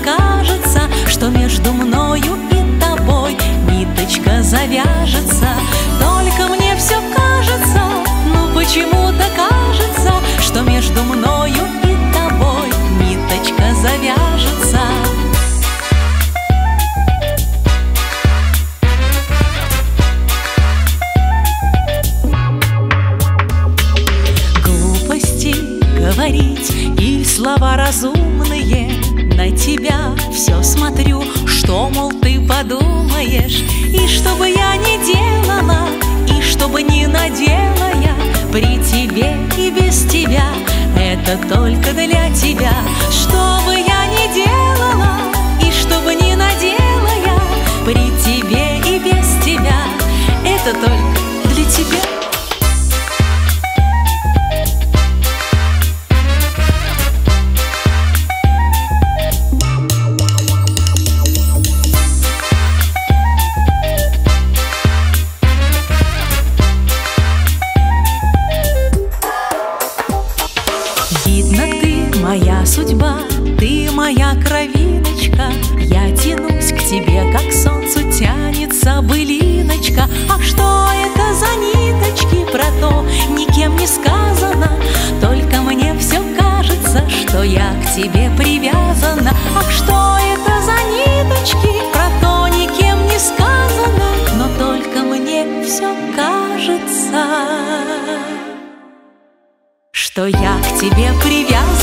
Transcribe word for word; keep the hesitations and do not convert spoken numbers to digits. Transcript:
кажется, что между мною и тобой ниточка завяжется. Только мне все кажется, ну почему-то кажется, что между мною и тобой ниточка завяжется. Глупости говорить и слова разумные, на тебя все смотрю, что, мол, ты подумаешь. И что бы я ни делала, и что бы ни надела я, при тебе и без тебя, это только для тебя. Что бы я ни делала, и что бы ни надела я, при тебе и без тебя, это только для тебя. Видно, ты моя судьба, ты моя кровиночка. Я тянусь к тебе, как к солнцу тянется былиночка. А что это за ниточки, про то никем не сказано. Только мне все кажется, что я к тебе привязана. Ах, что это за ниточки, про то никем не сказано. Но только мне все кажется, что я к тебе привязана.